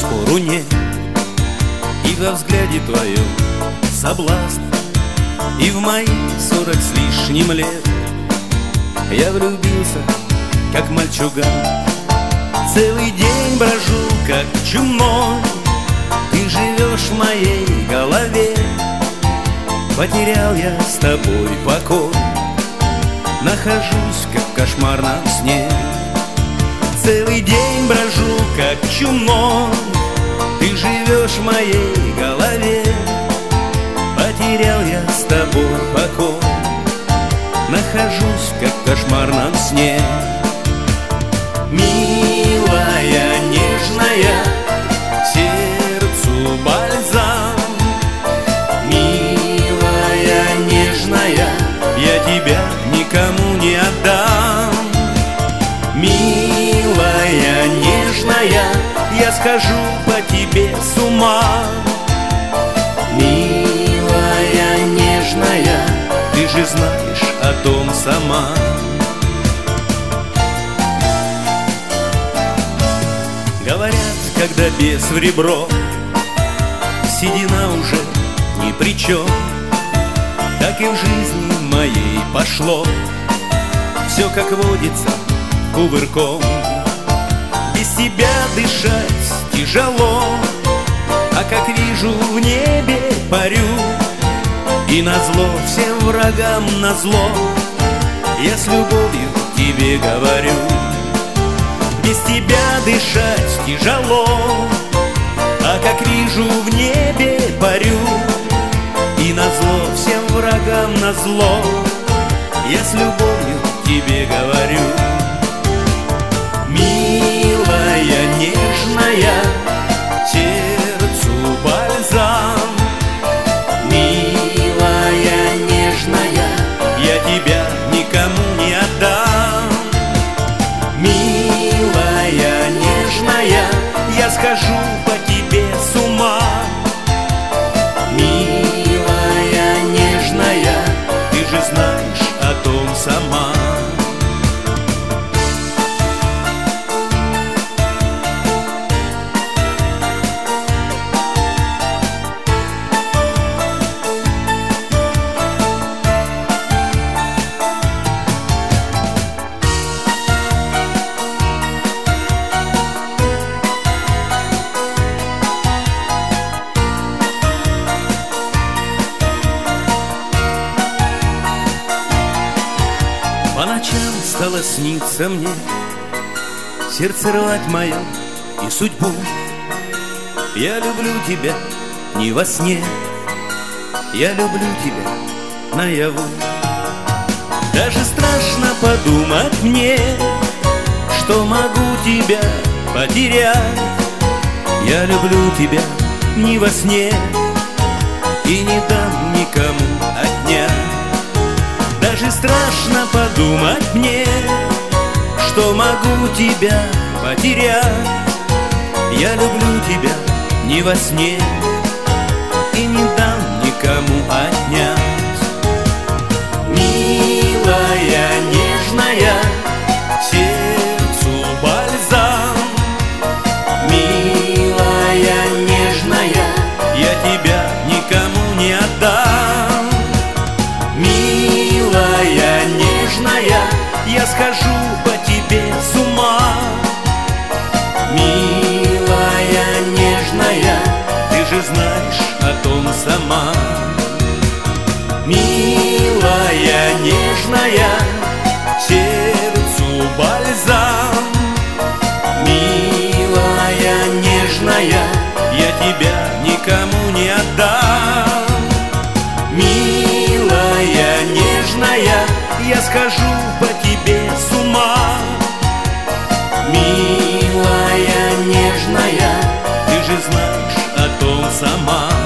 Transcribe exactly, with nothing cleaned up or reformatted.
спору нет. И во взгляде твоем соблазн, и в мои сорок с лишним лет я влюбился, как мальчуган. Целый день брожу, как чумной, ты живешь в моей голове. Потерял я с тобой покой, нахожусь, как в кошмарном сне. Целый день брожу, как чумной, ты живешь в моей голове. Потерял я с тобой покой, нахожусь, как в кошмарном сне. Милая, нежная, сердцу бальзам. Милая, нежная, я тебя никому не отдам. Милая, нежная, я схожу по тебе с ума. Милая, нежная, ты же знаешь о том сама. Говорят, когда бес в ребро, седина уже ни при чем. Так и в жизни моей пошло все, как водится, кувырком. Без тебя дышать тяжело, а как вижу в небе парю. И назло всем врагам назло, я с любовью тебе говорю. Без тебя дышать тяжело, а как вижу в небе парю. И назло всем врагам назло, я с любовью тебе говорю. Милая, нежная, сердцу бальзам. Милая, нежная, я тебя никому не отдам. Милая, нежная, я схожу по тебе с ума. Милая, нежная, ты же знаешь о том сама. По ночам стало сниться мне, сердце рвать мое и судьбу. Я люблю тебя не во сне, я люблю тебя наяву. Даже страшно подумать мне, что могу тебя потерять. Я люблю тебя не во сне и не дам никому отнять. Даже страшно подумать мне, что могу тебя потерять. Я люблю тебя не во сне и не дам никому отнять. Милая, нежная, сердцу бальзам. Милая, нежная, я тебя никому не отдам. Милая, нежная, я схожу по тебе с ума. Милая, нежная, ты же знаешь о том сама. Милая, нежная, сердцу бальзам. Милая, нежная, я тебя никому не отдам. Милая, нежная, я схожу по тебе с ума. Милая, нежная, ты же знаешь о том сама.